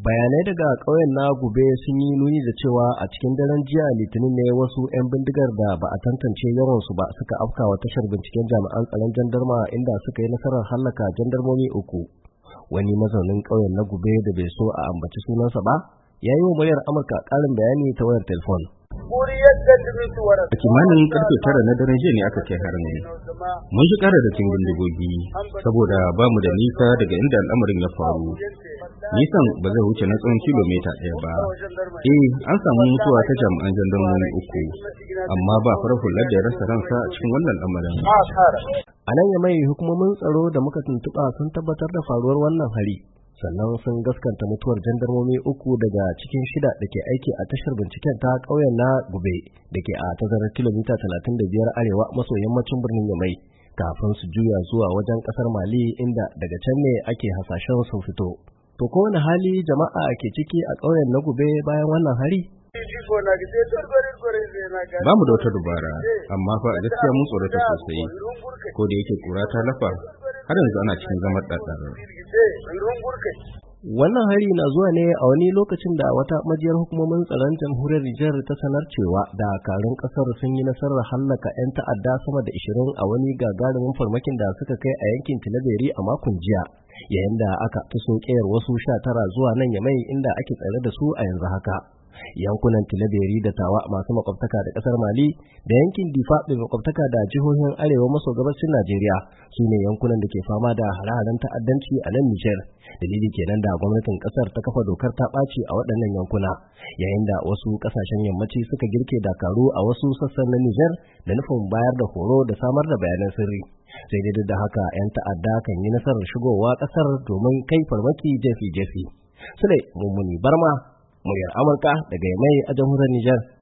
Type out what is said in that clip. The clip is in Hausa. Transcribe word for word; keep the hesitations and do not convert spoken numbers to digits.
Bayanai daga ƙauyen na Gube sun yi nuni da cewa a cikin daren jiya Litinin ne wasu 'yan bindigar da ba a tantance yawansu ba suka afkawa tashar binciken jami'an tsaron jandarma inda suka yi nasarar hallaka jandarmomi uku. Wani mazaunin ƙauyen na Gube da bai so a ambaci sunansa ba, ya yi wa muryar Amurka ƙarin bayani ta wayar telefon. A kimanin karfe tara na daren jiya ne aka kai harin. Mun shi ƙara da cin bindigogi saboda ba mu da nisa daga inda al'amarin ya faru. Nisan ba zai wuce na tsawon kilomita ɗaya ba. Eh, an samu mutuwa ta jami'an jandarmomi uku, amma ba farar hular da ya rasa ransa a cikin wannan lamarin. A nan ya mai hukumomin tsaro da muka tuntuɓa sun tabbatar da faruwar wannan hari. Sannan sun gaskanta mutuwar jandarmomi uku daga cikin shida da ke aiki a tashar binciken ta ƙauyen na Gube da ke a tazarar kilomita talatin da biyar arewa maso yammacin birnin Yamai kafin su juya zuwa wajen ƙasar Mali inda daga can ne ake hasashen sun fito. To kowane hali jama'a ke ciki a ƙauyen na Gube bayan wannan hari? Ba mu da wata dubara, amma fa a gaskiya mun tsorata sosai, ko da yake kura ta lafa har yanzu ana cikin zamar ɗaɗɗar. Wannan hari na zuwa ne a wani lokacin da wata majiyar hukumomin tsaron jamhuriyar Nijar ta sanar cewa dakarun kasar sun yi nasarar hallaka 'yan ta'adda sama da ishirin a wani gagarumin farmakin da suka kai a yankin Tilaberi a makon jiya, yayin da aka tuso ƙeyar wasu sha tara zuwa nan Yamai inda ake tsare da su a yanzu haka. Yankunan Tilaberi da Tawa masu makwabtaka da kasar Mali da yankin Difa da makwabtaka da jihohin arewa maso gabashin Najeriya su ne yankunan da ke fama da hare-haren ta'addanci a nan Nijar. Dalili kenan da gwamnatin kasar ta kafa dokar ta ɓaci a waɗannan yankuna, yayin da wasu ƙasashen yammaci suka girke dakaru a wasu sassan na Nijar da nufin bayar da horo da samar da bayanan sirri. Sai dai duk da haka 'yan ta'adda kan yi nasarar shigowa ƙasar domin kai farmaki jefi-jefi. Sule Mummuni Barma, muryar Amurka daga Yamai a jamhuriyar Nijar.